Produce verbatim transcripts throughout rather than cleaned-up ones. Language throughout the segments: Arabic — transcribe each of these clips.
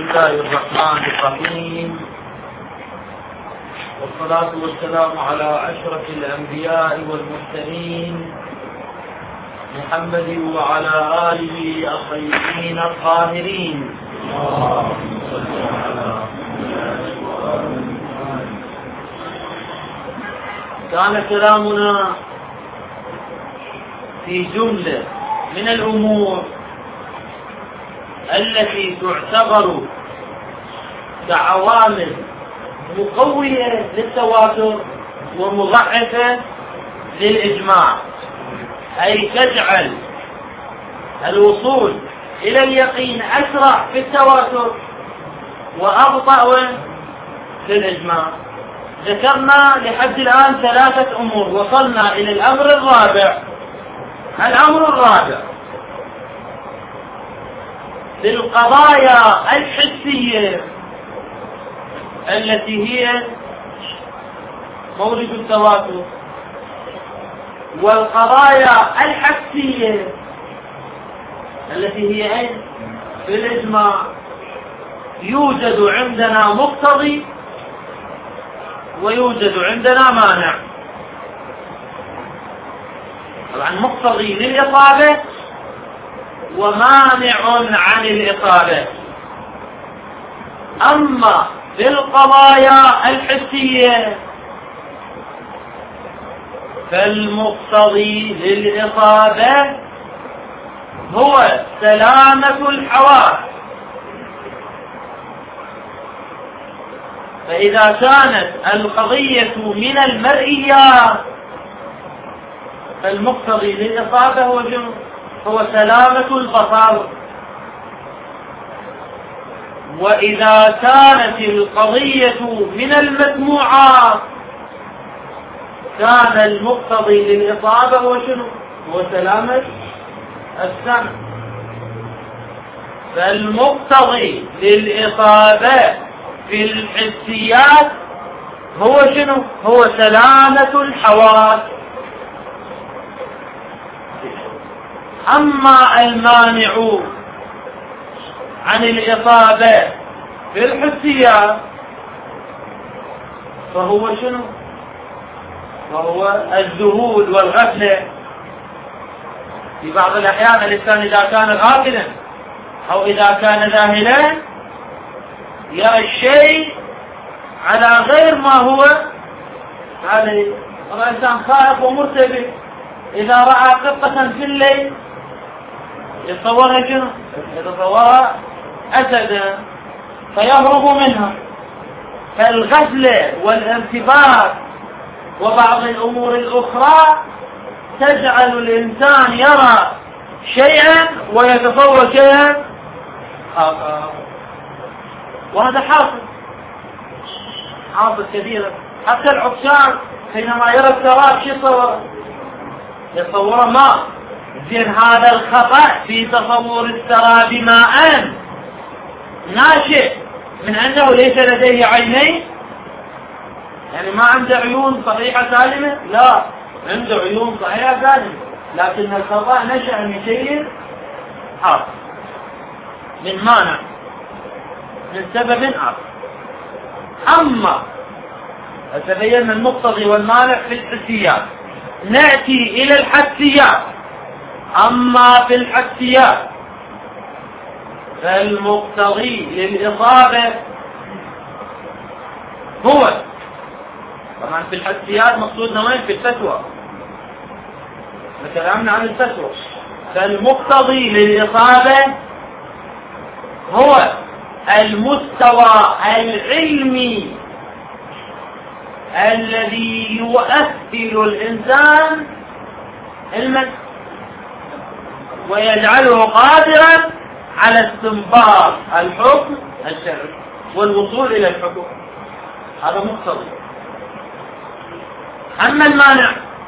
الله الرحمن الرحيم، والصلاة والسلام على أشرف الأنبياء والمرسلين محمد وعلى آله الطيبين الطاهرين. كان كلامنا في جملة من الأمور التي تعتبر كعوامل مقوية للتواتر ومضعفة للإجماع، أي تجعل الوصول إلى اليقين أسرع في التواتر وأبطأ في الإجماع. ذكرنا لحد الآن ثلاثة أمور، وصلنا إلى الأمر الرابع. الأمر الرابع للقضايا الحسية التي هي مورد التواتر، والقضايا الحسية التي هي أين في الإجماع. يوجد عندنا مقتضي ويوجد عندنا مانع. طبعا مقتضي للإصابة ومانع عن الإصابة. أما في القضايا الحسية فالمقتضي للإصابة هو سلامة الحواس، فإذا كانت القضية من المرئيات فالمقتضي للإصابة هو هو سلامة البصر، وإذا كانت القضية من المسموعات كان المقتضي للإصابة هو شنو؟ هو سلامة السمع. فالمقتضي للإصابة في الحسيات هو شنو؟ هو سلامة الحواس. أما المانع عن الإصابة في الحسيات فهو شنو؟ وهو الذهول والغفلة. في بعض الأحيان الإنسان إذا كان غافلا أو إذا كان ذاهلا يرى الشيء على غير ما هو عليه. الإنسان خائف ومرتبك، إذا رأى قطة في الليل يتصورها شنو؟ يتصورها أسدا فيهرب منها. فالغفلة والارتباط وبعض الأمور الأخرى تجعل الإنسان يرى شيئا ويتصور شيئا آخر، وهذا حاصل حاصل كثيرا. حتى العطشان حينما يرى السراب شو يتصور؟ يتصور ماء. زين هذا الخطأ في تصور السراب ماء ناشئ من أنه ليس لديه عينين، يعني ما عنده عيون صحيحة سالمة، لا عنده عيون صحيحة سالمة، لكن الخطأ نشأ من شيء آخر، من مانع، من سبب آخر. أما تبين المقتضي والمانع في الحسيات. نأتي إلى الحسيات. أما في الحسيات فالمقتضي للإصابة هو، طبعا في الحسيات مقصودنا وين؟ في الفتوى، كلامنا عن الفتوى. فالمقتضي للإصابة هو المستوى العلمي الذي يؤهل الإنسان علما ويجعله قادرا على استنباط الحكم الشرعي والوصول إلى الحكم. هذا مقتضي. أما المانع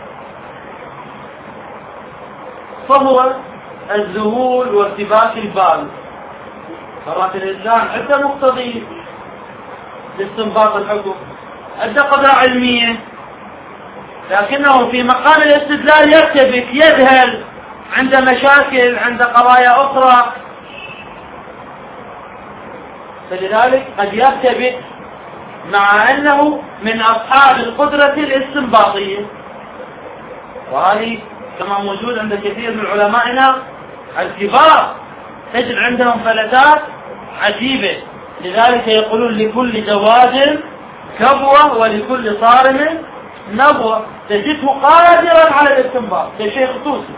فهو الذهول وارتباك البال. مرات الإنسان عنده مقتضي لاستنباط الحكم، عنده قدرة علمية، لكنه في مقام الاستدلال يرتبك، يذهل، عنده مشاكل، عنده قضايا أخرى. فلذلك قد يرتبط مع أنه من أصحاب القدرة الاستنباطية، وهذه كما موجود عند كثير من علمائنا الكبار، تجد عندهم فلتات عجيبة. لذلك يقولون لكل جواد كبوة ولكل صارم نبوة. تجده قادرا على الاستنباط كشيخ طوسي،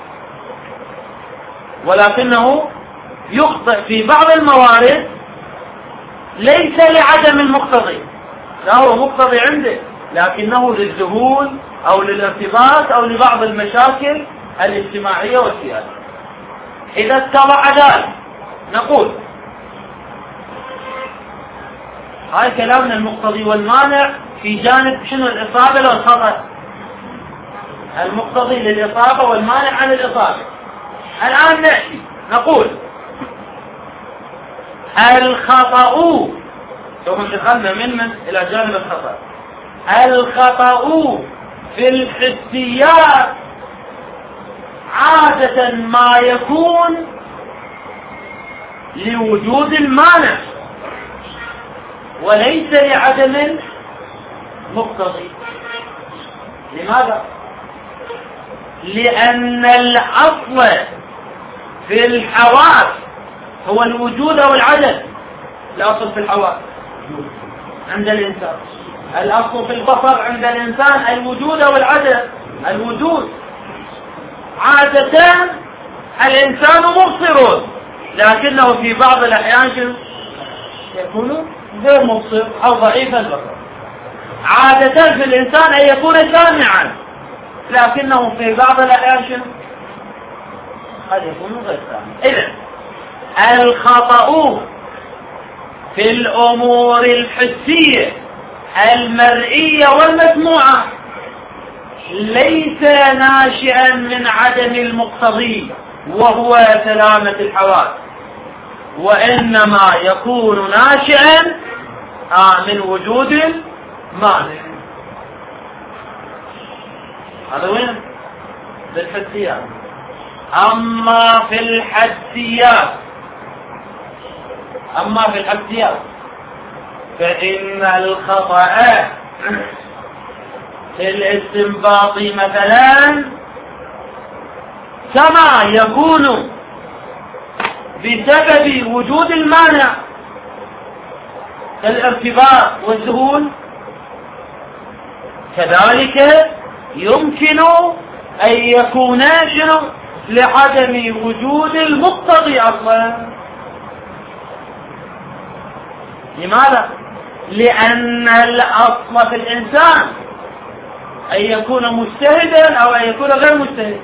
ولكنه يخطئ في بعض الموارد ليس لعدم المقتضي، لا هو مقتضي عنده، لكنه للذهول أو للارتباط أو لبعض المشاكل الاجتماعية والسياسية. إذا اتضح ذلك نقول هاي كلامنا المقتضي والمانع في جانب شنو؟ الإصابة والخطأ. المقتضي للإصابة والمانع عن الإصابة. الآن نأتي نقول الخطأ، ثم دخلنا من من إلى جانب الخطأ. الخطأ في الحسيات عادة ما يكون لوجود المانع وليس لعدم المقتضي. لماذا؟ لأن الأصل في الحواس هو الوجود أو العدم. الأصل في الحواس عند الإنسان، الأصل في البصر عند الإنسان الوجود أو العدم. الوجود عادة الإنسان مبصر، لكنه في بعض الأحيان يكون غير مبصر أو ضعيف البصر. عادة في الإنسان أن يكون سامعا، لكنه في بعض الأحيان قد يكون غير سامع. إذن الخطأ في الأمور الحسية المرئية والمسموعة ليس ناشئا من عدم المقتضي وهو سلامة الحواس، وإنما يكون ناشئا من وجود المانع. هذا وين؟ في الحسيات. أما في الحسيات أما في الحسيات فإن الخطأ في الاستنباط مثلا كما يكون بسبب وجود المانع كالارتباط والذهول، كذلك يمكن أن يكون شنو لعدم وجود المقتضي أصلا. لماذا؟ لأن الأصل في الإنسان أن يكون مجتهدا أو أن يكون غير مجتهد.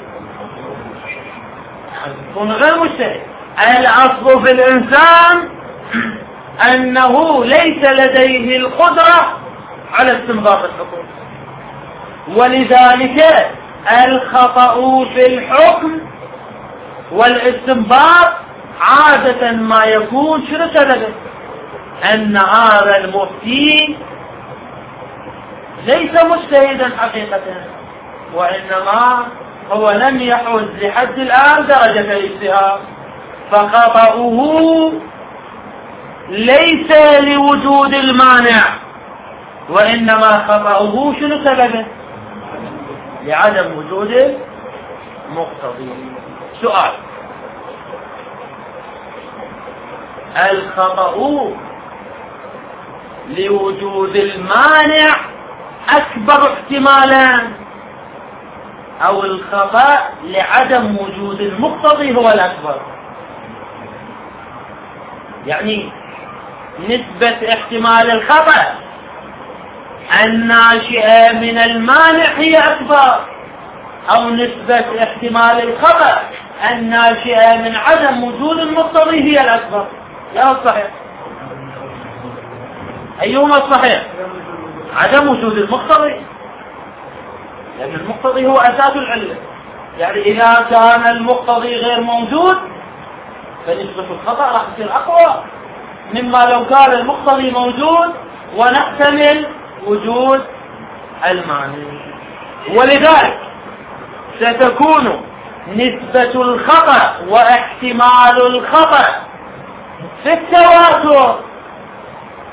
أن يكون غير مجتهد. الأصل في الإنسان أنه ليس لديه القدرة على استنباط الحكم، ولذلك الخطأ في الحكم والاستنباط عادة ما يكون شنو سببه؟ أن هذا المفتي ليس مجتهدا حقيقة، وإنما هو لم يحوز لحد الآن درجة الاجتهاد، فخطأه ليس لوجود المانع، وإنما خطأه شنو سببه؟ لعدم وجود المقتضي. سؤال: الخطأ لوجود المانع أكبر احتمالا، أو الخطأ لعدم وجود المقتضي هو الأكبر؟ يعني نسبة احتمال الخطأ الناشئة من المانع هي أكبر، أو نسبة احتمال الخطأ الناشئة من عدم وجود المقتضي هي الأكبر؟ لا الصحيح. أيهما الصحيح؟ عدم وجود المقتضي، لأن المقتضي هو أساس العلة. يعني إذا كان المقتضي غير موجود فنسبة الخطأ راح تصير أقوى مما لو كان المقتضي موجود ونحتمل وجود المانع. ولذلك ستكون نسبة الخطأ واحتمال الخطأ في التواتر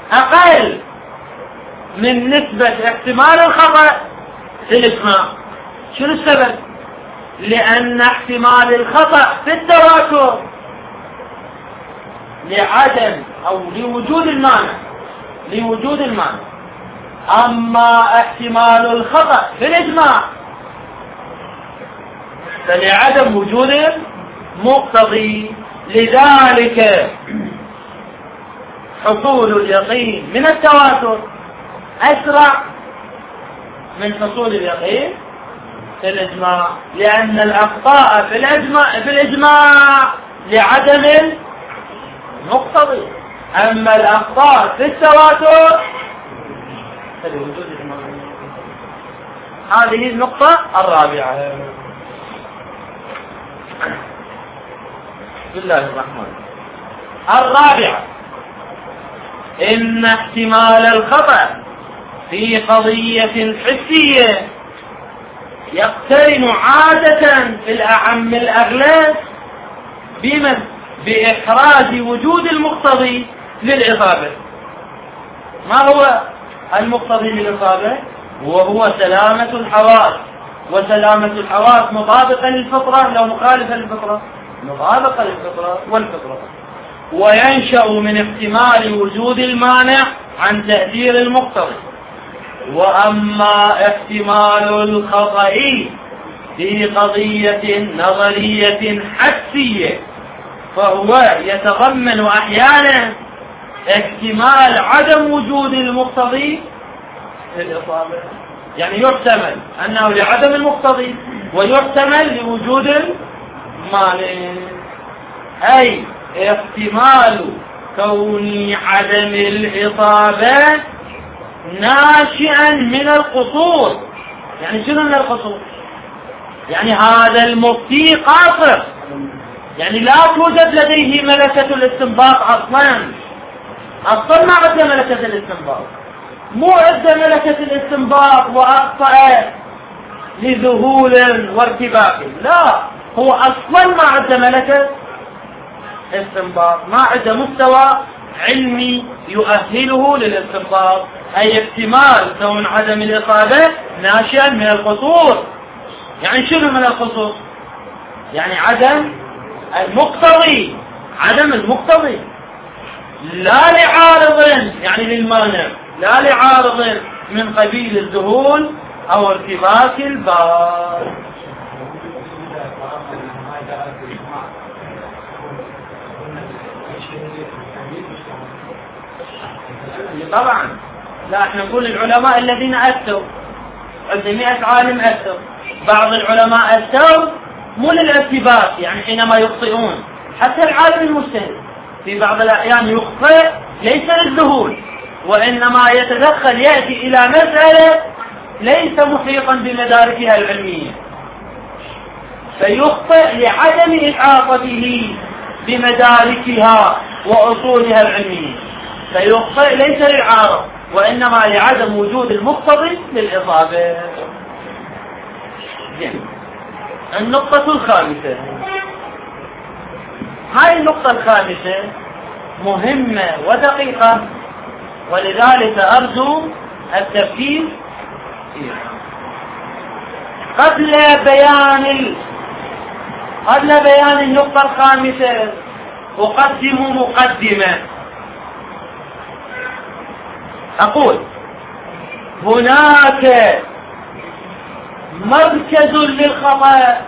أقل من نسبة احتمال الخطأ في الإجماع. شنو السبب؟ لأن احتمال الخطأ في التواتر لعدم أو لوجود المانع لوجود المانع أما احتمال الخطأ في الإجماع فلعدم وجود مقتضي. لذلك حصول اليقين من التواتر أسرع من حصول اليقين في الإجماع، لأن الأخطاء في الإجماع, في الإجماع لعدم المقتضي، أما الأخطاء في التواتر فلوجود المانع. هذه النقطة الرابعة. بسم الله الرحمن الرابعة إن احتمال الخطأ في قضية حسية يقترن عادة في الأعم الأغلب بمن بإحراز وجود المقتضي للإصابة. ما هو المقتضي للإصابة؟ وهو سلامة الحواس، وسلامة الحواس مطابقة للفطرة لو مخالفة للفطرة مطابقة للفطرة والفطرة. وينشأ من احتمال وجود المانع عن تأثير المقتضي. وأما احتمال الخطأ في قضية نظرية حسية فهو يتضمن أحيانا احتمال عدم وجود المقتضي في الإصابة، يعني يحتمل أنه لعدم المقتضي ويحتمل لوجود المانع، أي احتمال كون عدم الإصابة ناشئا من القصور. يعني شنو من القصور؟ يعني هذا المفتي قاصر، يعني لا توجد لديه ملكة الاستنباط أصلا أصلا ما عنده ملكة الاستنباط، مو عنده ملكة الاستنباط وأخطأ لذهول وارتباك، لا، هو أصلا ما عنده ملكة استنباط، ما عنده مستوى علمي يؤهله للاستنباط، أي احتمال كون عدم الإصابة ناشئا من القصور. يعني شنو من القصور؟ يعني عدم المقتضي، عدم المقتضي لا لعارض يعني للمانع، لا لعارض من قبيل الذهول أو ارتباك البال. طبعا لا، احنا نقول العلماء الذين أفتوا، عندنا مئة عالم أفتوا، بعض العلماء أفتوا مو للارتباك، يعني حينما يخطئون، حتى العالم المجتهد في بعض الأحيان يخطئ ليس للذهول، وإنما يتدخل يأتي إلى مسألة ليس محيطا بمداركها العلمية، فيخطئ لعدم إحاطته بمداركها وأصولها العلمية، فيخطئ ليس للعارض وإنما لعدم وجود المقتضي للإصابة. النقطة الخامسة، هاي النقطة الخامسة مهمة ودقيقة، ولذلك أرجو التركيز فيها. قبل بيان ال... قبل بيان النقطة الخامسة أقدم مقدمة. أقول هناك مركز للخطأ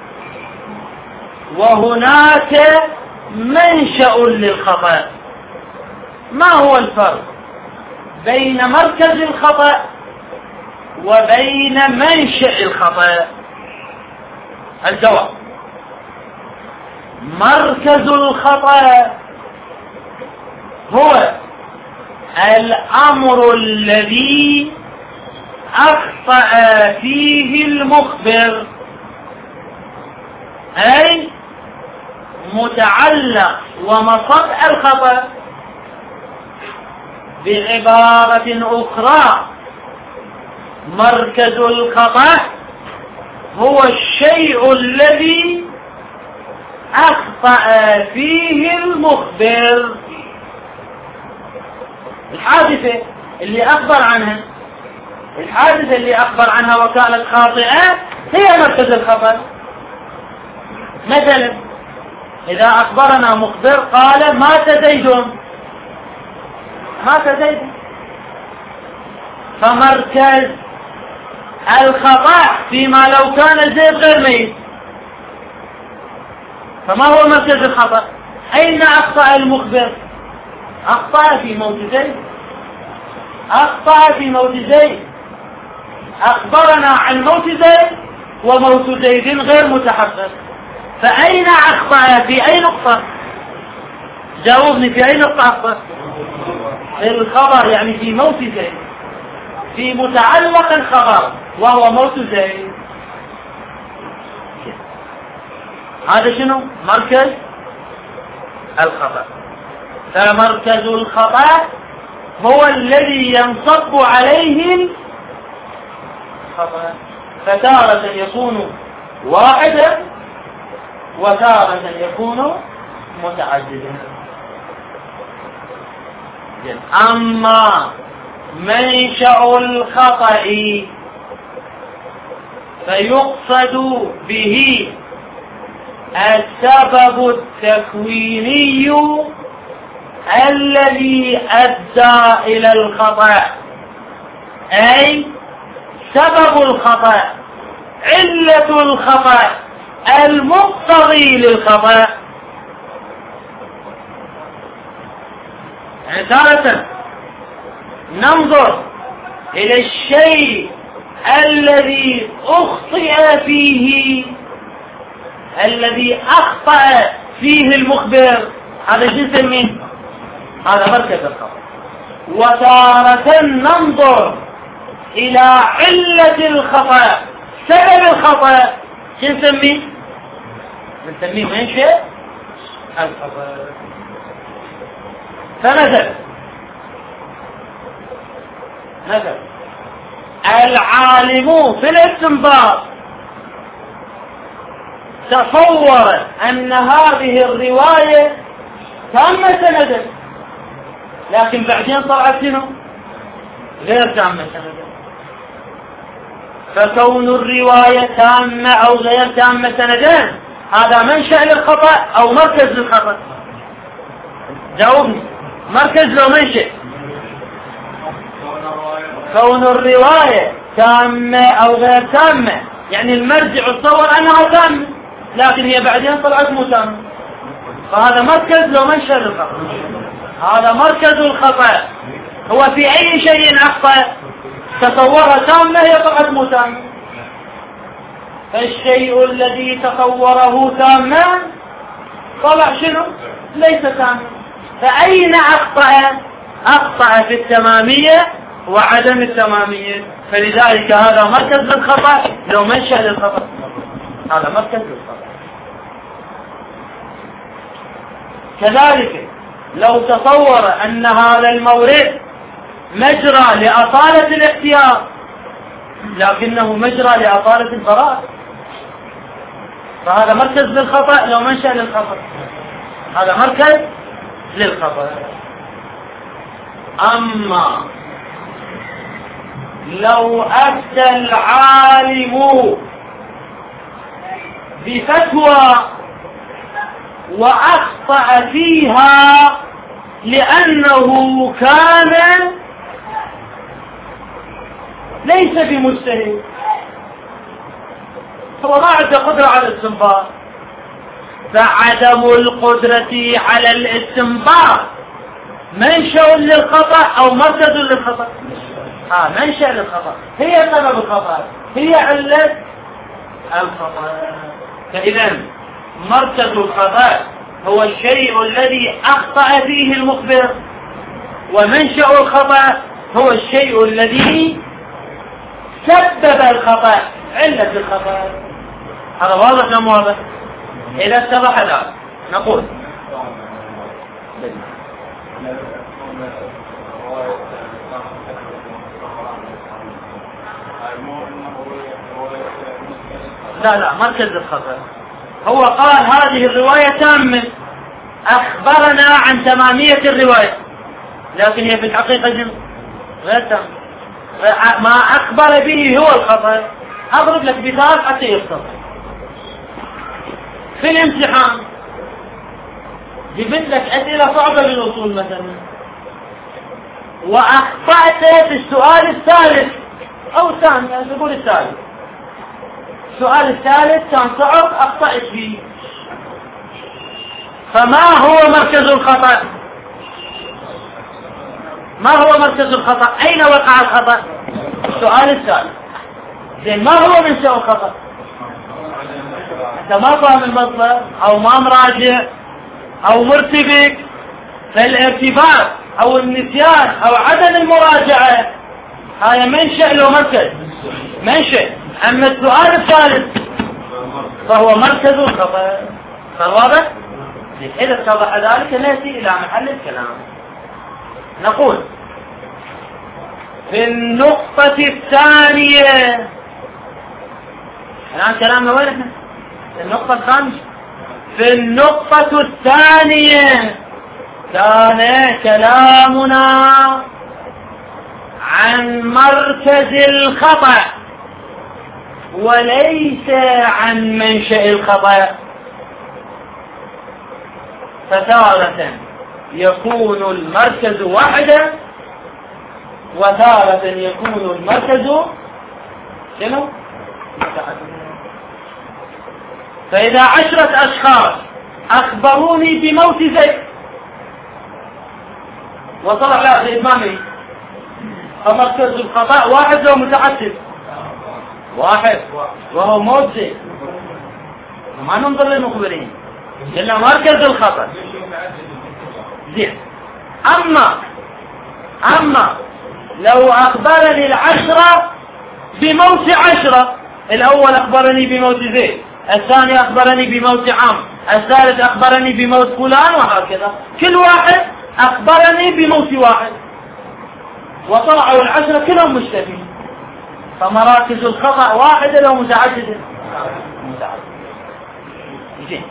وهناك منشأ للخطأ. ما هو الفرق بين مركز الخطأ وبين منشأ الخطأ؟ الجواب: مركز الخطأ هو الأمر الذي أخطأ فيه المخبر، أي متعلق ومصب الخطأ. بعبارة أخرى، مركز الخطأ هو الشيء الذي أخطأ فيه المخبر. الحادثة اللي أخبر عنها الحادثة اللي أخبر عنها وكانت خاطئة هي مركز الخبر. مثلا إذا أخبرنا مخبر قال مات زيد، مات زيد، فمركز الخطأ فيما لو كان زيد غير ميت. فما هو مركز الخطأ؟ أين أخطأ المخبر؟ أخطأ في موت زيد، أخطأ في موت زيد، أخبرنا عن موت زيد وموت زيد غير متحقق، فأين أخطأ؟ في أي نقطة؟ جاوبني، في أي نقطة أخطأ؟ في الخبر، يعني في موت زيد، في متعلق الخبر وهو موت زيد. هذا شنو؟ مركز الخطأ. فمركز الخطأ هو الذي ينصب عليه الخطأ، فتارة يكون واحدا وتارة يكون متعددا. أما منشأ الخطأ فيقصد به السبب التكويني الذي أدى إلى الخطأ، أي سبب الخطأ، علة الخطأ، المقتضي للخطأ. يعني تارة ننظر إلى الشيء الذي أخطئ فيه، الذي أخطأ فيه المخبر، هذا شو نسميه؟ هذا مركز الخطأ. وتارة ننظر إلى علة الخطأ، سبب الخطأ، شو نسميه؟ نسميه منشأ الخطأ. فمثلا مثلا العالم في الاستنباط تصور أن هذه الرواية تامة سندا، لكن بعدين طلعت شنو؟ غير تامة سندا. فكون الرواية تامة أو غير تامة سندا هذا منشأ للخطأ أو مركز للخطأ؟ جاوبني، مركز لو منشأ؟ كون الرواية تامة أو غير تامة، يعني المرجع تصور أنها تامة لكن هي بعدين طلعت مو تامة، فهذا مركز لو منشأ للخطأ. هذا مركز الخطأ هو في أي شيء أخطأ تصورها تامة هي طلعت مو تامة. فالشيء الذي تصوره تاما طلع شنو؟ ليس تاما. فأين أخطأ؟ أخطأ في التمامية وعدم التمامية، فلذلك هذا مركز للخطأ لو منشأ للخطأ، هذا مركز للخطأ. كذلك لو تصور أن هذا المورد مجرى لأصالة الاختيار لكنه مجرى لأصالة البراءة، فهذا مركز للخطأ لو منشأ للخطأ، هذا مركز للخطأ. أما لو أفتى العالم بفتوى وأخطأ فيها لأنه كان ليس بمجتهد، هو ما عنده قدرة على الاستنباط، فعدم القدرة على الاستنباط منشأ للخطأ أو مركز للخطأ؟ ها منشأ للخطأ، هي سبب الخطأ، هي علة الخطأ. فإذا مركز الخطأ هو الشيء الذي أخطأ فيه المخبر، ومنشأ الخطأ هو الشيء الذي سبب الخطأ، علة الخطأ. هذا واضح أم واضح؟ إذا اتضح هذا نقول لا لا مركز الخطأ هو قال هذه الرواية تامة، أخبرنا عن تمامية الرواية، لكن هي في الحقيقة غير تام. ما أخبر به هو الخطأ. أضرب لك مثال حتى يفصل. في الامتحان جبت لك أسئلة صعبة للوصول مثلا، وأخطأت في السؤال الثالث أو الثاني، نقول الثالث. السؤال الثالث كان صعب أخطأت فيه، فما هو مركز الخطأ؟ ما هو مركز الخطأ؟ أين وقع الخطأ؟ السؤال الثالث. زين، ما هو منشأ الخطأ؟ أنت ما فاهم المصدر، أو ما مراجع، أو مرتبك. فالارتباط أو النسيان أو عدم المراجعة هذا منشأ له مركز، منشأ. أما السؤال الثالث فهو مركز الخطأ. فواضح؟ إذا اتضح ذلك نأتي إلى محل الكلام. نقول في النقطة الثانية، الآن كلامنا وين احنا؟ في النقطة الخامسة. في النقطة الثانية كان كلامنا عن مركز الخطأ وليس عن منشأ الخطأ. فتارة يكون المركز واحدا، وتارة يكون المركز شنو؟ فإذا عشرة أشخاص أخبروني بموت زيد وطلع لا زيد مامي، فمركز الخطأ واحد لو متعدد؟ واحد، وهو موت زيد. ما ننظر للمخبرين إلا مركز الخطأ. زين. أما أما لو أخبرني العشرة بموت عشرة، الأول أخبرني بموت زيد، الثاني أخبرني بموت عام، الثالث أخبرني بموت فلان، وهكذا. كل واحد أخبرني بموت واحد، وطلعوا العشرة كلهم مشتبهين. فمراكز الخطأ واحدة لو متعددة؟ متعددة. زين.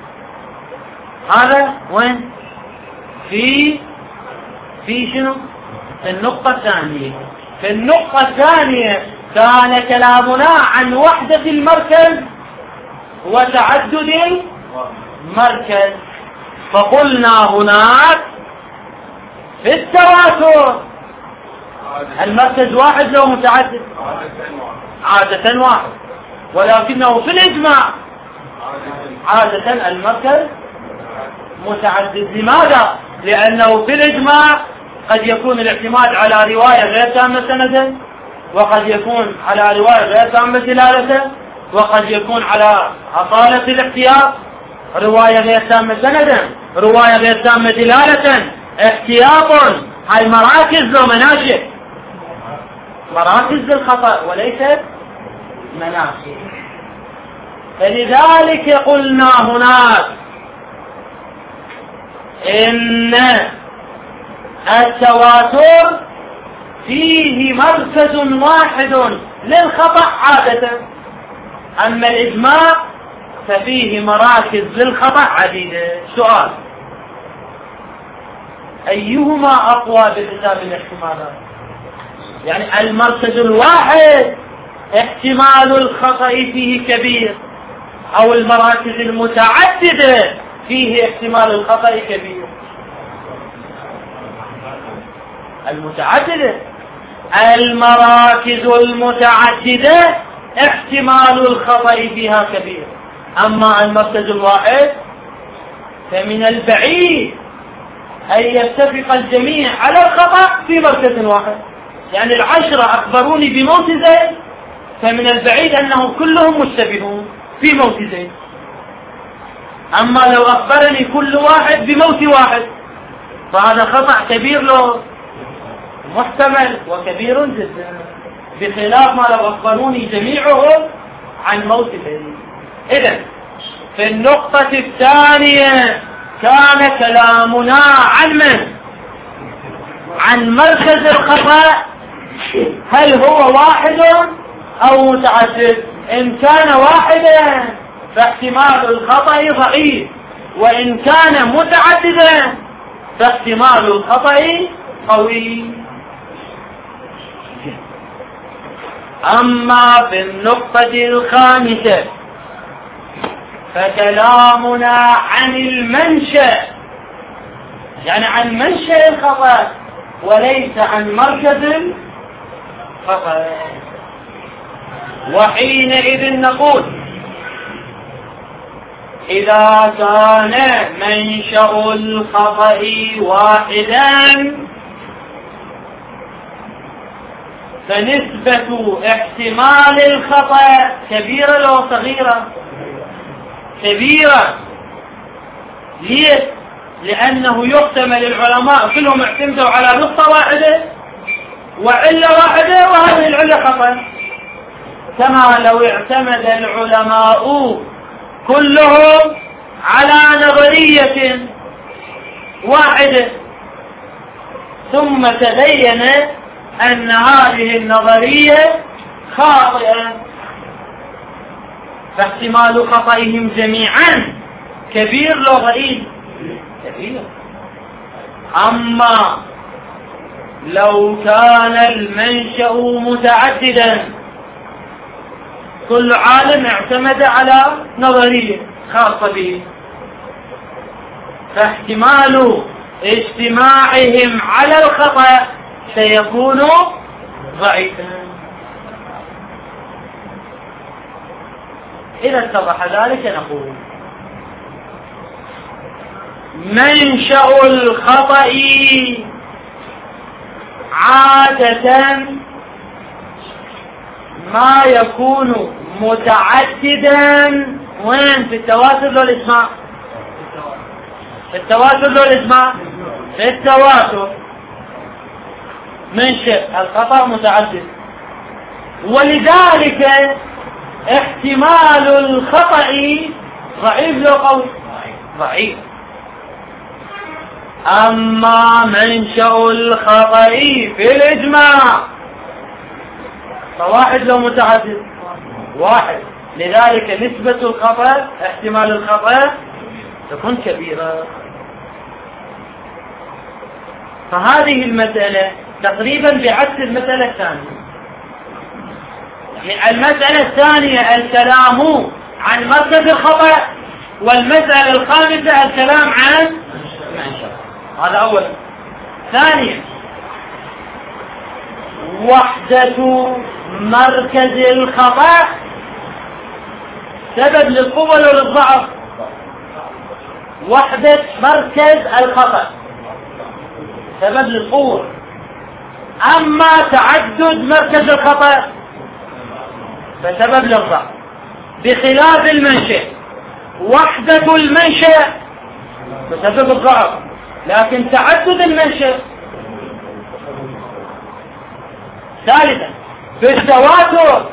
هذا وين؟ في في شنو؟ في النقطة الثانية. في النقطة الثانية كان كلامنا عن وحدة المركز وتعدد المركز. فقلنا هناك في التواتر المركز واحد لو متعدد؟ عادة واحد. ولكنه في الإجماع عادة المركز متعدد. لماذا؟ لأنه في الإجماع قد يكون الاعتماد على رواية غير تامة سندا، وقد يكون على رواية غير تامة دلالة، وقد يكون على أصالة الاحتياط رواية غير تامة سندا، رواية غير تامة دلالة، احتياط. هاي مراكز ومناشئ، مراكز للخطأ وليست مناشئ. فلذلك قلنا هناك إن التواتر فيه مركز واحد للخطأ عادة، أما الإجماع ففيه مراكز للخطأ عديدة. سؤال: أيهما أقوى بحساب الاحتمالات؟ يعني المركز الواحد احتمال الخطأ فيه كبير، أو المراكز المتعددة فيه احتمال الخطأ كبير؟ المتعددة. المراكز المتعددة احتمال الخطأ فيها كبير، أما المركز الواحد فمن البعيد أن يتفق الجميع على الخطأ في مركز واحد. يعني العشرة أخبروني بموت زيد، فمن البعيد أنهم كلهم مشتبهون في موت زيد. أما لو أخبرني كل واحد بموت واحد فهذا خطأ كبير له محتمل وكبير جدا، بخلاف ما لو أخبروني جميعهم عن موت زيد. إذن في النقطة الثانية كان كلامنا عن من؟ عن مركز الخطأ، هل هو واحد أو متعدد؟ إن كان واحدا فاحتمال الخطأ ضعيف، وإن كان متعددا فاحتمال الخطأ قوي. أما في النقطة الخامسة فكلامنا عن المنشأ، يعني عن منشأ الخطأ وليس عن مركز الخطأ. وحينئذ نقول إذا كان منشأ الخطأ واحدا فنسبة احتمال الخطأ كبيرة أو صغيرة؟ كبيرة. ليش؟ لأنه يحتمل العلماء كلهم اعتمدوا على نقطة واحدة وعلة واحدة وهذه العلة خطأ، كما لو اعتمد العلماء كلهم على نظرية واحدة ثم تبين أن هذه النظرية خاطئة، فاحتمال خطئهم جميعا كبير لو ضئيل؟ كبير. أما لو كان المنشأ متعددا، كل عالم اعتمد على نظرية خاصة به، فاحتمال اجتماعهم على الخطأ سيكون ضعيفا. إذا اتضح ذلك نقول منشأ الخطأ عادة ما يكون متعددا. وين؟ في التواتر لو الإسماع؟ في التواتر لو الإسماع؟ في التواتر منشأ الخطأ متعدد، ولذلك احتمال الخطأ ضعيف لو قوي؟ ضعيف. أما منشأ الخطأ في الإجماع فواحد لو متعدد؟ واحد. لذلك نسبة الخطأ، احتمال الخطأ تكون كبيرة. فهذه المسألة تقريبا بعكس المسألة الثانية. يعني المسألة الثانية الكلام عن مركز الخطأ، والمسألة الخامسة الكلام عن منشأ. هذا أولا. ثانيا وحدة مركز الخطأ سبب للقوة ولا للضعف؟ وحدة مركز الخطأ سبب للقوة. أما تعدد مركز الخطأ فسبب للضعف، بخلاف المنشأ وحدة المنشأ بسبب الضعف، لكن تعدد المنشأ. ثالثا في التواتر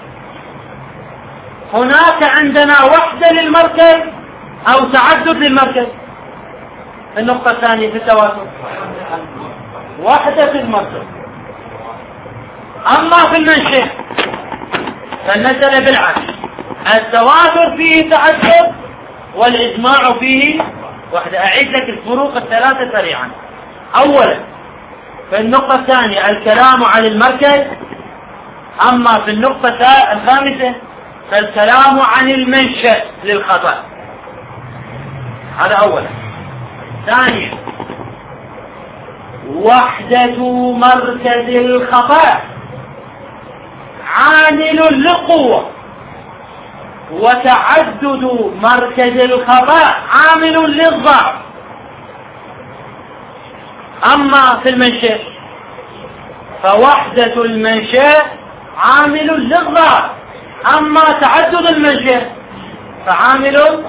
هناك عندنا وحدة للمركز أو تعدد للمركز؟ النقطة الثانية في التواتر وحدة المركز. أما في المنشأ فالمسألة بالعكس، التواتر فيه تعدد والإجماع فيه وحدة. أعيد لك الفروق الثلاثة سريعا. أولا في النقطة الثانية الكلام عن المركز، أما في النقطة الخامسة فالكلام عن المنشأ للخطأ. هذا أولا. ثانيا وحدة مركز الخطأ عامل للقوة، وتعدد مركز الخطأ عامل للضعف. أما في المنشأ فوحدة المنشأ عامل للضعف، أما تعدد المنشأ فعامل.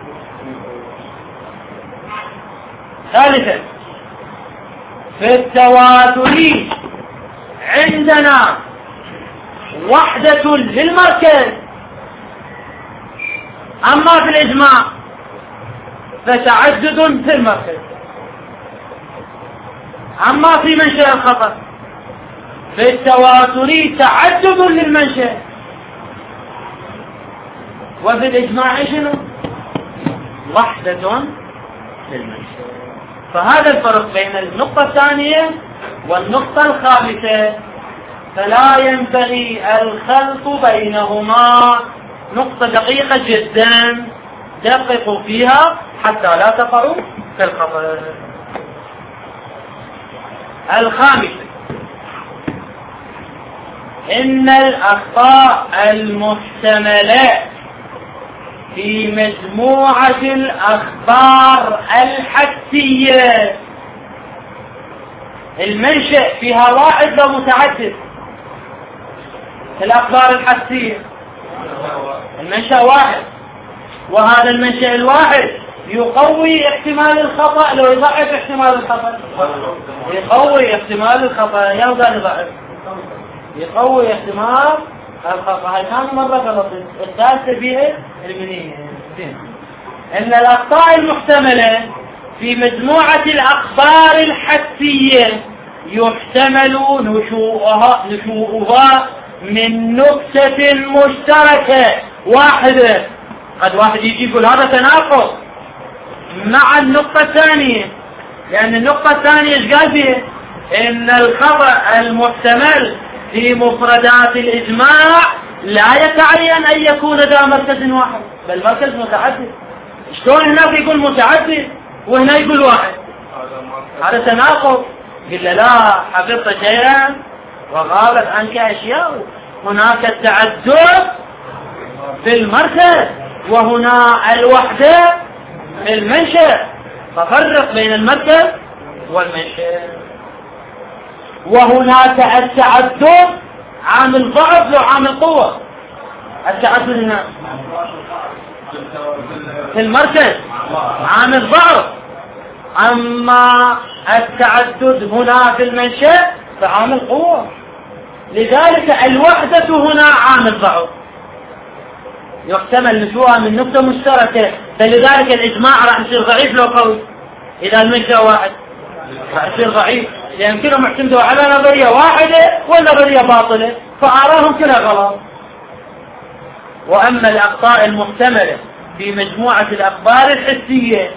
ثالثا في التواتر عندنا وحدة للمركز، أما في الإجماع فتعدد في المركز. أما في منشأ الخطأ في التواتر تعدد للمنشأ، وفي الإجماع شنو؟ وحدة للمنشأ. فهذا الفرق بين النقطة الثانية والنقطة الخامسة فلا ينبغي الخلط بينهما، نقطة دقيقة جدا دققوا فيها حتى لا تقعوا في الخطأ. الخامسة إن الأخطاء المحتملة في مجموعة الأخبار الحدسية المنشأ فيها واحد لو متعدد. الأخبار الحدسية المنشأ واحد، وهذا المنشأ الواحد يقوي احتمال الخطأ لو يضعف احتمال الخطأ، يقوي احتمال الخطأ يرضى يضعف، يقوي احتمال الخطأ. هاي كان مرة غلطين. الثالثة فيها المنية. إن الأخطاء المحتملة في مجموعة الأخبار الحدسية يحتمل نشوءها, نشوءها من نكتة مشتركة واحدة. قد واحد يجي يقول هذا تناقض مع النقطة الثانية، لأن النقطة الثانية ايش قال فيها؟ إن الخطأ المحتمل في مفردات الإجماع لا يتعين أن يكون ذا مركز واحد بل مركز متعدد. شلون هناك يقول متعدد وهنا يقول واحد؟ هذا تناقض. قل لا حفظت شيئا وغابت عنك أشياء. هناك التعدد في المركز وهنا الوحدة في المنشأ، ففرق بين المركز والمنشأ. وهناك التعدد عامل ضعف لو عامل قوة. التعدد هنا في المركز عامل ضعف، أما التعدد هنا في المنشأ فعامل قوة. لذلك الوحدة هنا عامل ضعف، يحتمل نشوءها من نقطة مشتركة. فلذلك الإجماع راح يصير ضعيف لو قوي. إذا المنشأ واحد راح يصير ضعيف، لأن كلهم يعتمدوا على نظرية واحدة والنظرية باطلة، فآراهم كلها غلط. وأما الأخطاء المحتملة في مجموعة الأخبار الحسية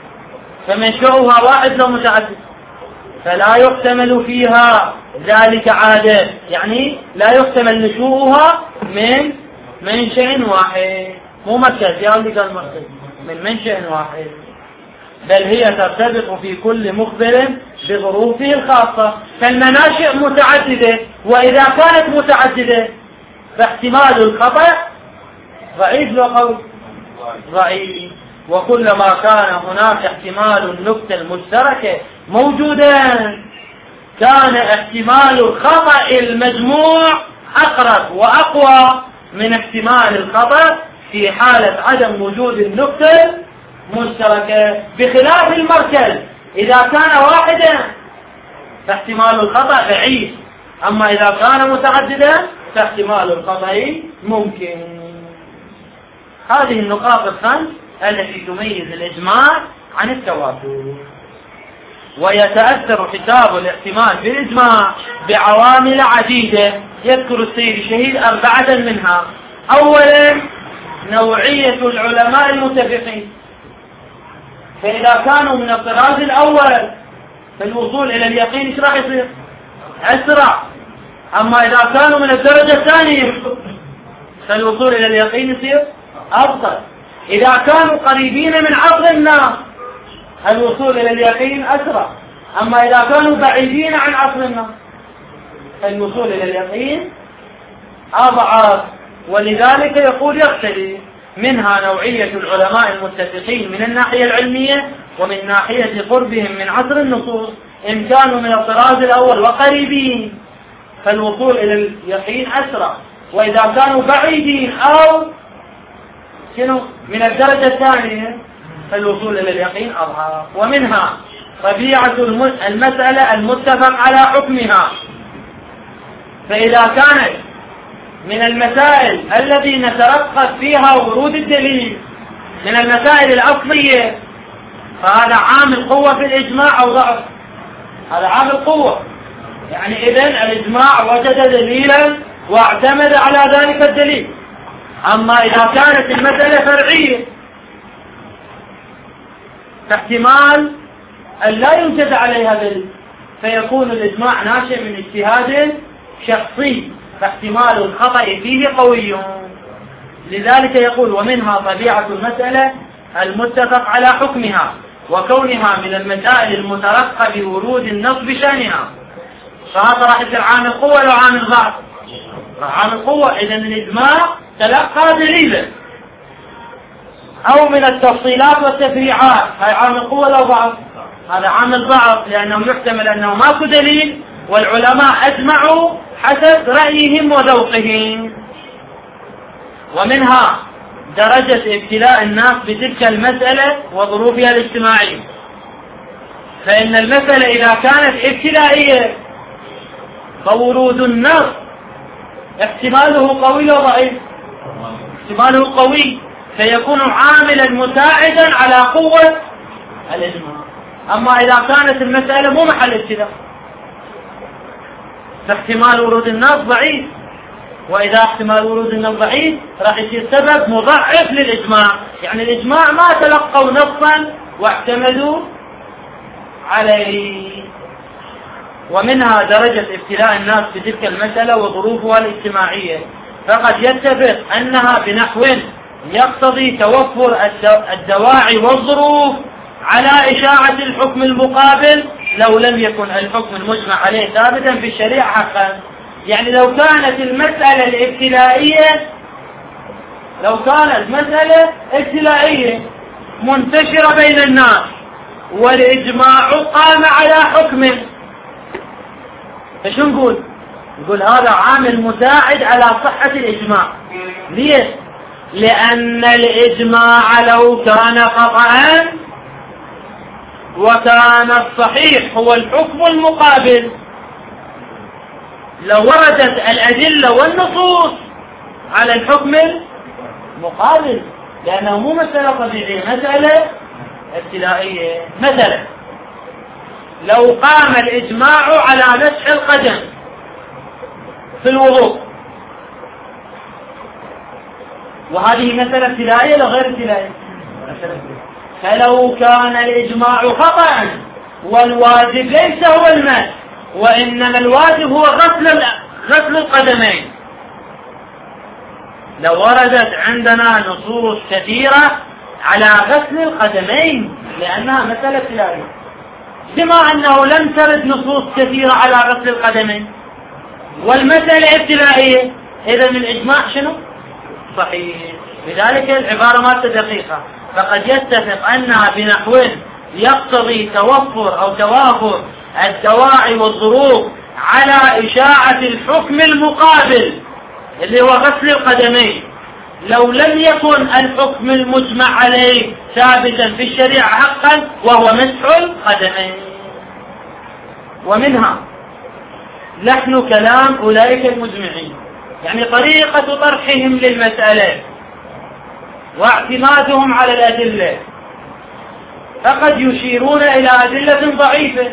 فمنشأها واحد لو متعدد، فلا يحتمل فيها ذلك عادة، يعني لا يحتمل نشوءها من منشأ واحد، مو مركز يا اللي قال مركز، من منشأ واحد، بل هي ترتبط في كل مخبر بظروفه الخاصة. فالمناشئ متعددة، وإذا كانت متعددة فاحتمال الخطأ ضعيف لو قوي ضعيف. وكلما كان هناك احتمال النكتة المشتركة موجودا كان احتمال الخطأ المجموع أقرب وأقوى من احتمال الخطأ في حالة عدم وجود النكتة المشتركة، بخلاف المركز إذا كان واحدا فاحتمال الخطأ بعيد، أما إذا كان متعددا فاحتمال الخطأ ممكن. هذه النقاط الخمس التي تميز الإجماع عن التواتر. ويتأثر حساب الاحتمال بالإجماع بعوامل عديدة يذكر السيد الشهيد أربعة منها. أولا نوعية العلماء المتفقين، فإذا كانوا من الطراز الأول فالوصول إلى اليقين ايش راح يصير؟ أسرع. أما إذا كانوا من الدرجة الثانية فالوصول إلى اليقين يصير أبطأ. إذا كانوا قريبين من عصر الناس الوصول إلى اليقين أسرع، أما إذا كانوا بعيدين عن عصر الناس الوصول إلى اليقين أضعف. ولذلك يقول يختلف منها نوعية العلماء المتفقين من الناحية العلمية ومن ناحية قربهم من عصر النصوص. إن كانوا من الطراز الأول وقريبين فالوصول إلى اليقين أسرع، وإذا كانوا بعيدين أو شنو من الدرجة الثانية فالوصول إلى اليقين أضعف. ومنها طبيعة المسألة المتفق على حكمها، فإذا كانت من المسائل التي نترقب فيها ورود الدليل من المسائل الأصلية فهذا عامل قوة في الإجماع أو ضعف، هذا عامل قوة. يعني إذن الإجماع وجد دليلا واعتمد على ذلك الدليل. أما إذا كانت المسألة فرعية فاحتمال أن لا يوجد عليها دليل، فيكون الإجماع ناشئ من اجتهاد شخصي، فاحتمال الخطأ فيه قوي. لذلك يقول: ومنها طبيعة المسألة المتفق على حكمها، وكونها من المسائل المترقى بورود النص بشأنها. فهذا راح يصير عامل قوة لو عامل ضعف؟ عامل قوة. إذا الإجماع تلقى دليلا. أو من التفصيلات والتفريعات، هاي عامل قوة لو ضعف؟ هذا عامل ضعف، لأنه يحتمل أنه ماكو دليل والعلماء أجمعوا حسب رأيهم وذوقهم. ومنها درجة ابتلاء الناس بتلك المسألة وظروفها الاجتماعية. فإن المسألة إذا كانت ابتلائية فورود النص احتماله قوي أو ضعيف؟ احتماله قوي، فيكون عاملا مساعدا على قوة الإجماع. أما إذا كانت المسألة مو محل ابتلاء فاحتمال ورود النص ضعيف، وإذا احتمال ورود النص ضعيف راح يصير سبب مضعف للإجماع. يعني الإجماع ما تلقوا نصا واعتمدوا عليه. ومنها درجة ابتلاء الناس بتلك المسألة وظروفها الاجتماعية، فقد يتفق أنها بنحو يقتضي توفر الدواعي والظروف على إشاعة الحكم المقابل لو لم يكن الحكم المجمع عليه ثابتا في الشريعة حقا. يعني لو كانت المسألة الابتلائية لو كانت مسألة ابتلائية منتشرة بين الناس والإجماع قام على حكمه، ايش نقول؟ نقول هذا عامل مساعد على صحة الإجماع. ليش؟ لأن الإجماع لو كان خطأ وكان الصحيح هو الحكم المقابل لو وردت الأدلة والنصوص على الحكم المقابل، لأنه مو مسألة طبيعية، مسألة ابتلائية. مثلا لو قام الإجماع على مسح القدم في الوضوء، وهذه مسألة ابتلائية ولا غير ابتلائية؟ فلو كان الإجماع خطأ والواجب ليس هو المسح وإنما الواجب هو غسل غسل القدمين، لو وردت عندنا نصوص كثيرة على غسل القدمين لأنها مسألة ابتلائية، بما أنه لم ترد نصوص كثيرة على غسل القدمين والمسألة ابتلائية، إذا الإجماع شنو؟ صحيح. لذلك العبارة ما دقيقة، فقد يتفق أنها بنحو يقتضي توفر أو توافر الدواعي والظروف على إشاعة الحكم المقابل اللي هو غسل القدمين لو لم يكن الحكم المجمع عليه ثابتا في الشريعة حقا وهو مسح القدمين. ومنها لحن كلام أولئك المجمعين، يعني طريقة طرحهم للمسألة واعتمادهم على الأدلة، فقد يشيرون إلى أدلة ضعيفة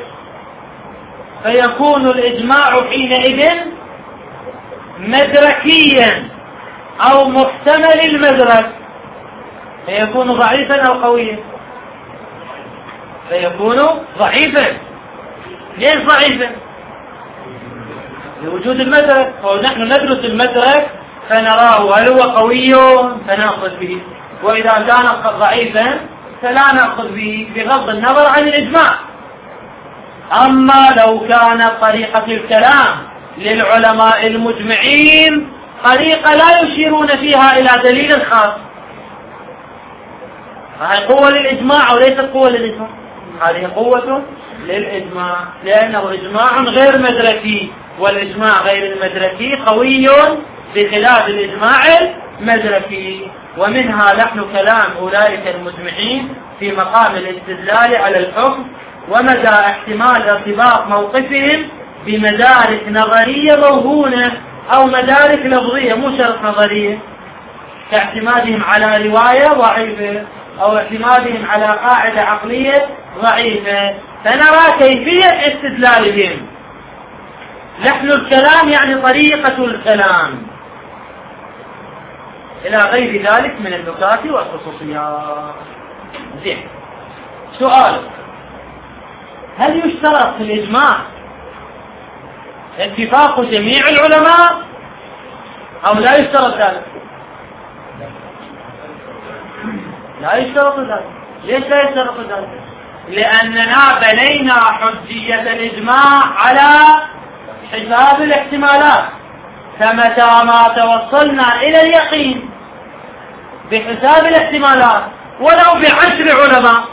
فيكون الإجماع حينئذ مدركيا أو محتمل المدرك، فيكون ضعيفا أو قويا؟ فيكون ضعيفا. ليش ضعيفا؟ لوجود المدرك، ونحن ندرس المدرك فنراه هل هو قوي فنأخذ به، وإذا كان ضعيفا فلا نأخذ به بغض النظر عن الإجماع. أما لو كانت طريقة الكلام للعلماء المجمعين طريقة لا يشيرون فيها إلى دليل خاص، فهي قوة للإجماع وليست قوة للإجماع، هذه قوة للإجماع لأنه إجماع غير مدركي، والإجماع غير المدركي قوي بخلاف الإجماع المدركي. ومنها لحن كلام أولئك المجمعين في مقام الاستدلال على الحكم ومدى احتمال ارتباط موقفهم بمدارك نظرية موهونة أو مدارك لفظية مو شرط نظرية، كاعتمادهم على رواية ضعيفة أو اعتمادهم على قاعدة عقلية ضعيفة، فنرى كيفية استدلالهم. لحن الكلام يعني طريقة الكلام إلى غير ذلك من النكات والخصوصيات. زين، سؤال: هل يشترط في الإجماع اتفاق جميع العلماء أو لا يشترط ذلك؟ لا يشترط ذلك. ليش لا يشترط ذلك؟ لأننا بنينا حجية الإجماع على حساب الاحتمالات، فمتى ما توصلنا إلى اليقين بحساب الاحتمالات ولو بعشر علماء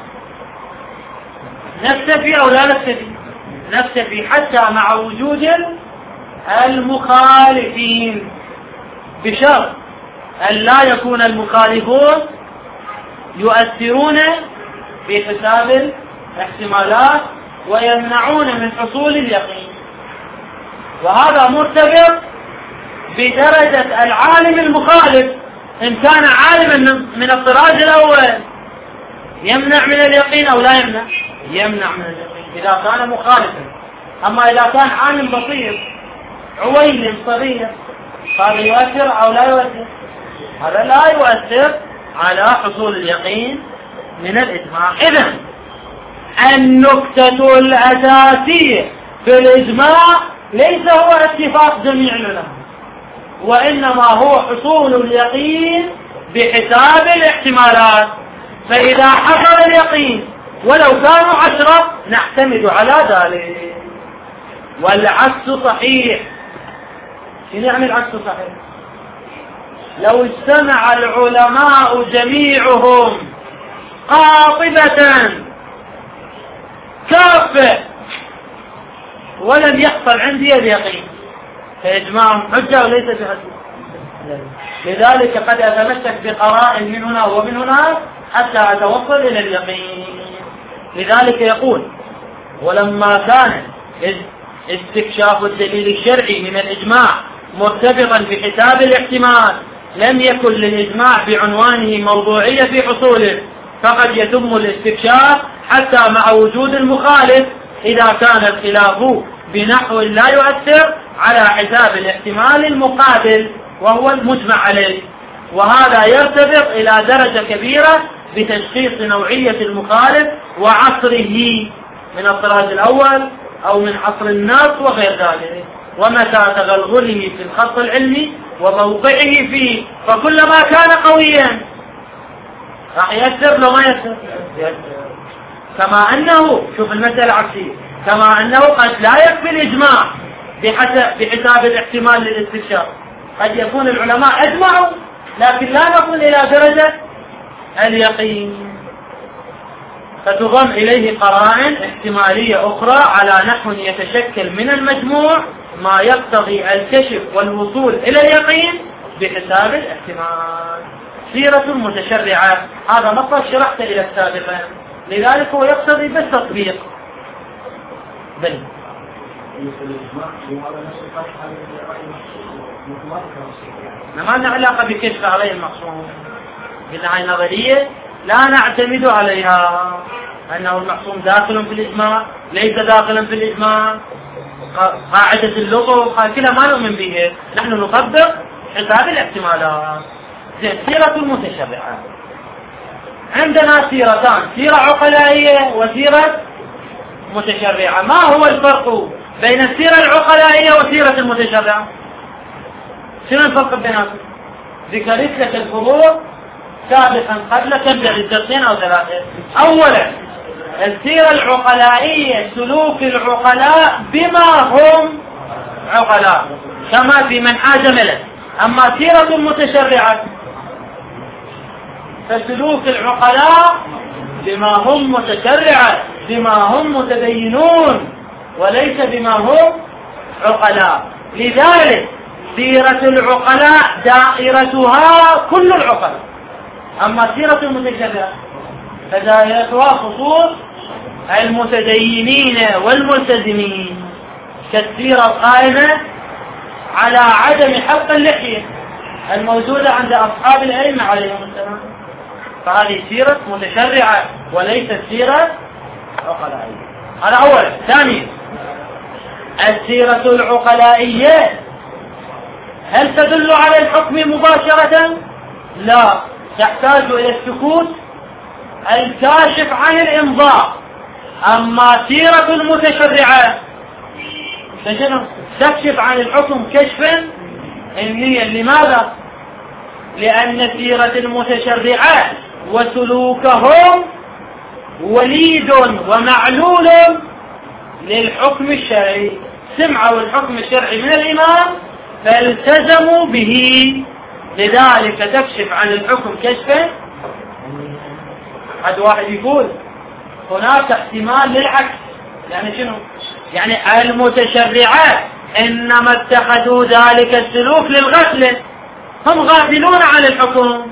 نكتفي أو لا نكتفي؟ نكتفي، حتى مع وجود المخالفين، بشرط أن لا يكون المخالفون يؤثرون في حساب الاحتمالات ويمنعون من حصول اليقين. وهذا مرتبط بدرجة العالم المخالف، إن كان عالما من الطراز الأول يمنع من اليقين أو لا يمنع؟ يمنع من اليقين إذا كان مخالفا. أما إذا كان عالم بسيط عويل صغير هذا يؤثر أو لا يؤثر؟ هذا لا يؤثر على حصول اليقين من الإجماع. إذن النكتة الأساسية في الإجماع ليس هو اتفاق جميع العلماء، وإنما هو حصول اليقين بحساب الاحتمالات. فإذا حصل اليقين ولو كانوا عشرة نعتمد على ذلك، والعكس صحيح. شنو يعني العكس صحيح؟ لو اجتمع العلماء جميعهم قاطبة كافة ولم يحصل عندي اليقين فإجماعهم حجة وليس بحجة. لذلك قد أتمسك بقرائن من هنا ومن هنا حتى أتوصل إلى اليقين. لذلك يقول: ولما كان استكشاف الدليل الشرعي من الإجماع مرتبطا بحساب الاحتمال لم يكن للإجماع بعنوانه موضوعية في حصوله، فقد يتم الاستكشاف حتى مع وجود المخالف إذا كان الخلاف بنحو لا يؤثر على حساب الاحتمال المقابل وهو المجمع عليه. وهذا يرتبط إلى درجة كبيرة بتشخيص نوعية المخالف وعصره من الطراز الأول أو من عصر النص وغير ذلك، ومتى تغلغله في الخط العلمي وموقعه فيه، فكلما كان قويا راح يأثر لو ما يأثر. كما أنه، شوف المسألة عكسية، كما أنه قد لا يكفي الإجماع بحساب الاحتمال للاستكشاف، قد يكون العلماء أجمعوا لكن لا نصل إلى درجة اليقين، فتضم إليه قرائن احتمالية أخرى على نحو يتشكل من المجموع ما يقتضي الكشف والوصول إلى اليقين بحساب الاحتمال. سيرة المتشرعة، هذا مطلب شرحت إلى السابقا، لذلك هو يقتضي بالتطبيق. بل ما لنا علاقة بكشف عليه المقصود، قلنا هاي نظرية لا نعتمد عليها، أنه المقصود داخل في الإجماع ليس داخلا في الإجماع، قاعدة اللغة كلها ما نؤمن بها، نحن نطبق حساب الاحتمالات. سيرة المتشرعة، عندنا سيرتان، سيرة عقلائية وسيرة متشرعة. ما هو الفرق بين السيرة العقلائية وسيرة المتشرعة؟ شنو الفرق بيناتهم؟ ذكرت لك الفروق سابقا قبل تبدأ الدرسين أو ثلاثة. أولا السيرة العقلائية سلوك العقلاء بما هم عقلاء كما في منحاج ملك. أما سيرة المتشرعة فسلوك العقلاء بما هم متشرعة، بما هم متدينون وليس بما هم عقلاء. لذلك سيرة العقلاء دائرتها كل العقلاء، أما سيرة المتشرعة فدائرتها خصوص المتدينين والملتزمين، كالسيرة القائمة على عدم حلق اللحية الموجودة عند أصحاب العلم عليهم السلام، فهذه سيرة متشرعة وليست سيرة عقلائية. هذا أولا. ثانيا السيرة العقلائية هل تدل على الحكم مباشرة؟ لا، تحتاج إلى السكوت الكاشف عن الإمضاء. أما سيرة المتشرعة فشنو تكشف عن الحكم كشفا علميا. لماذا؟ لأن سيرة المتشرعات وسلوكهم وليد ومعلول للحكم الشرعي. سمعوا الحكم الشرعي من الإمام فالتزموا به، لذلك تكشف عن الحكم كشفا. حد واحد يقول هناك احتمال للعكس، يعني شنو؟ يعني المتشرعات إنما اتخذوا ذلك السلوك للغفلة، هم غافلون عن الحكم،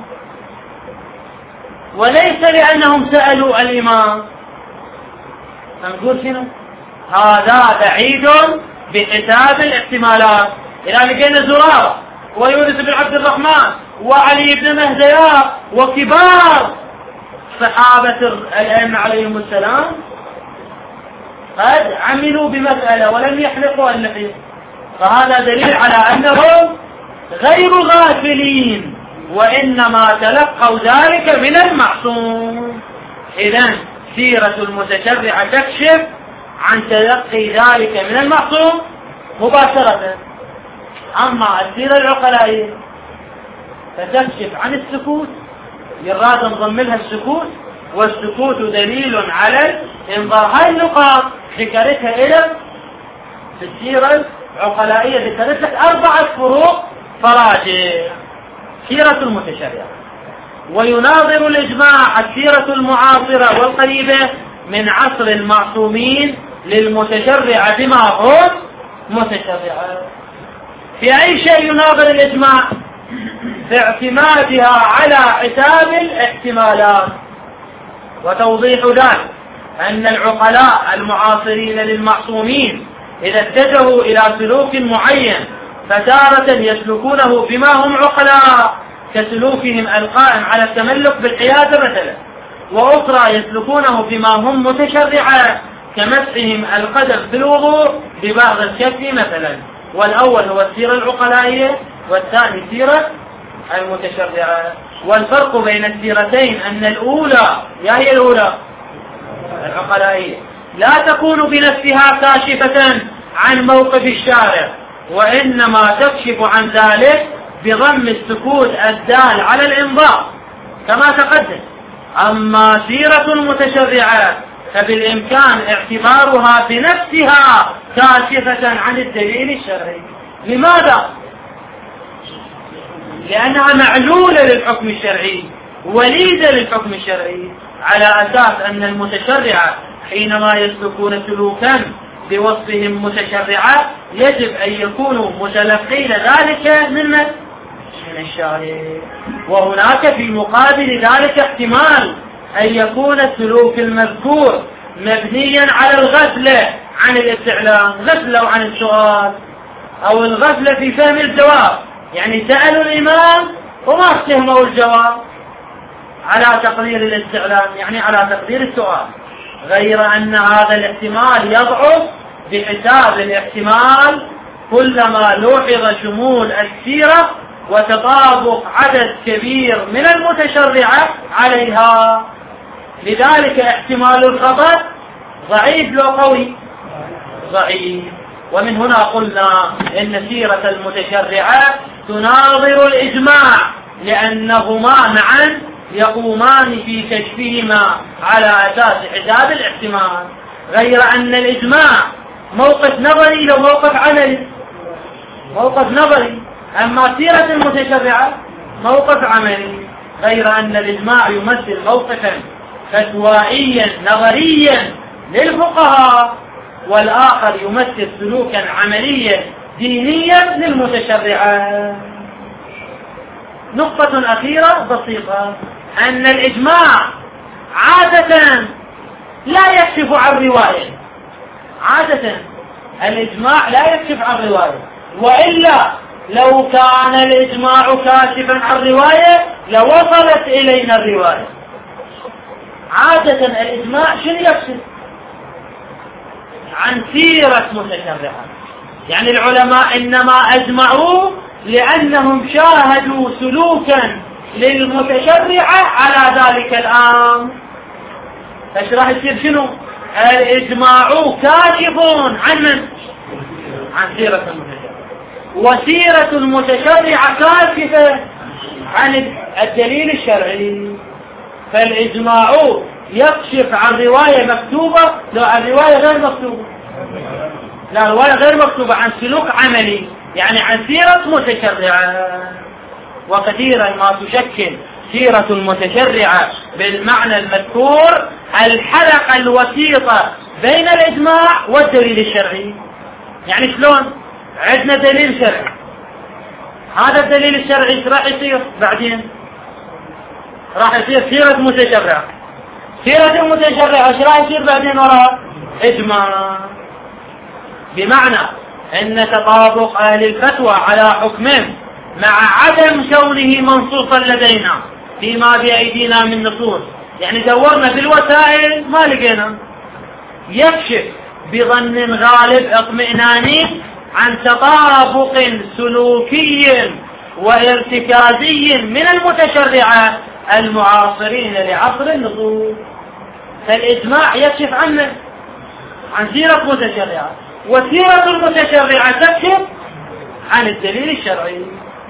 وليس لأنهم سألوا الإمام. فنقول شنو؟ هذا بعيد بحساب الاحتمالات. إلى لقينا زرارة ويونس بن عبد الرحمن وعلي بن مهديار وكبار صحابة الأئمة عليهم السلام قد عملوا بمسألة ولم يحلقوا اللحية، فهذا دليل على أنهم غير غافلين، وإنما تلقوا ذلك من المعصوم. إذن سيرة المتشرع تكشف عن تلقي ذلك من المعصوم مباشرة. أما السيرة العقلائية فتكشف عن السكوت، يراد نضم لها السكوت، والسكوت دليل على الإنظار. هاي النقاط ذكرتها إلى في السيرة العقلائية، ذكرت لك أربعة فروق فراجع. سيرة المتشرع ويناظر الإجماع السيرة المعاصرة والقريبة من عصر المعصومين للمتشرع بما هم متشرعة. في أي شيء يناظر الإجماع؟ في اعتمادها على حساب الاحتمالات. وتوضيح ذلك أن العقلاء المعاصرين للمعصومين إذا اتجهوا إلى سلوك معين فتارة يسلكونه بما هم عقلاء كسلوكهم القائم على التملك بالحيادة مثلا، وأخرى يسلكونه بما هم متشرعة كمسحهم القدم في الوضوء ببعض الكف مثلا. والأول هو السيرة العقلائية والثاني سيرة المتشرعة. والفرق بين السيرتين أن الأولى يا هي الأولى العقلائية لا تكون بنفسها كاشفة عن موقف الشارع، وإنما تكشف عن ذلك بضم السكوت الدال على الإنظار كما تقدم. أما سيرة المتشرعة فبالإمكان اعتبارها بنفسها كاشفة عن الدليل الشرعي. لماذا؟ لأنها معلولة للحكم الشرعي وليدة للحكم الشرعي، على أساس أن المتشرعة حينما يسلكون سلوكا بوصفهم متشرعة يجب أن يكونوا متلقين ذلك من من الشارع. وهناك في مقابل ذلك احتمال أن يكون السلوك المذكور مبنيا على الغفلة عن الاستعلام، غفلة عن السؤال أو الغفلة في فهم الجواب، يعني سألوا الإمام وما استهموا الجواب على تقدير الاستعلام، يعني على تقدير السؤال، غير أن هذا الاحتمال يضعف بحساب الاحتمال كلما لوحظ شمول السيرة وتطابق عدد كبير من المتشرعة عليها. لذلك احتمال الخطأ ضعيف لو قوي ضعيف. ومن هنا قلنا إن سيرة المتشرعة تناظر الإجماع لأنهما معا يقومان في كشفهما على أساس حساب الاحتمال، غير أن الإجماع موقف نظري لو موقف عملي، موقف نظري، أما سيرة المتشرعة موقف عملي، غير أن الإجماع يمثل موقفا فتوائيا نظريا للفقهاء، والآخر يمثل سلوكا عمليا دينيا للمتشرعة. نقطة أخيرة بسيطة، أن الإجماع عادة لا يكشف عن رواية، عادة الإجماع لا يكشف عن رواية، وإلا لو كان الإجماع كاشفا عن رواية لوصلت إلينا الرواية. عادة الإجماع شنو يكشف؟ عن سيرة متشرعة، يعني العلماء إنما أجمعوا لأنهم شاهدوا سلوكا للمتشرعة على ذلك الأمر. ايش راح يصير؟ شنو؟ الإجماع كاشف عن من؟ عن سيرة المتشرع، وسيرة المتشرع كاشفة عن الدليل الشرعي. فالإجماع يكشف عن رواية مكتوبة لو عن رواية غير مكتوبة، لا رواية غير مكتوبة عن سلوك عملي، يعني عن سيرة متشرعة. وكثيرا ما تشكل سيرة المتشرعة بالمعنى المذكور الحلقة الوسيطة بين الإجماع والدليل الشرعي. يعني شلون؟ عندنا دليل شرعي، هذا الدليل الشرعي ايش راح يصير بعدين؟ راح يصير سيرة متشرعة. سيرة المتشرعة ايش راح يصير بعدين وراء؟ إجماع. بمعنى ان تطابق اهل الفتوى على حكمهم مع عدم كونه منصوصا لدينا فيما بأيدينا من نصوص، يعني دورنا بالوسائل ما لقينا، يكشف بظن غالب اطمئناني عن تطابق سلوكي وارتكازي من المتشرعة المعاصرين لعصر النصوص. فالإجماع يكشف عنه عن سيرة متشرعة، وسيرة المتشرعة تكشف عن الدليل الشرعي.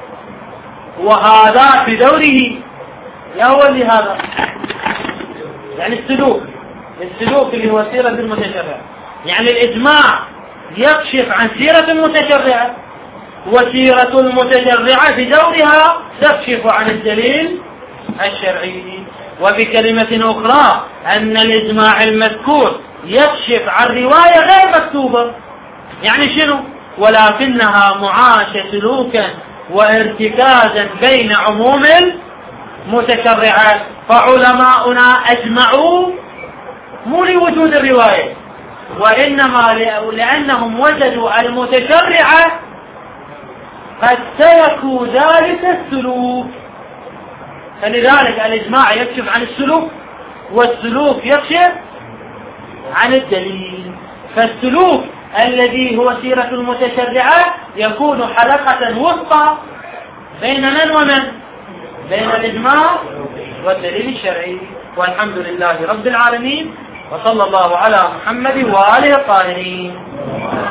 وهذا في دوره الأول لهذا، يعني السلوك السلوك اللي هو سيرة المتشرعة، يعني الإجماع يكشف عن سيرة المتشرعة، وسيرة المتشرعة بدورها تكشف عن الدليل الشرعي. وبكلمة أخرى أن الإجماع المذكور يكشف عن رواية غير مكتوبة، يعني شنو؟ ولكنها معاشة سلوكا وارتكازا بين عموم المتشرعات. فعلماؤنا أجمعوا مو لوجود الرواية، وإنما لأنهم وجدوا المتشرعة قد تركوا ذلك السلوك. فلذلك الإجماع يكشف عن السلوك، والسلوك يكشف عن الدليل. فالسلوك الذي هو سيرة المتشرعة يكون حلقة وسطى بين من ومن؟ بين الإجماع والدليل الشرعي. والحمد لله رب العالمين، وصلى الله على محمد وآله الطاهرين.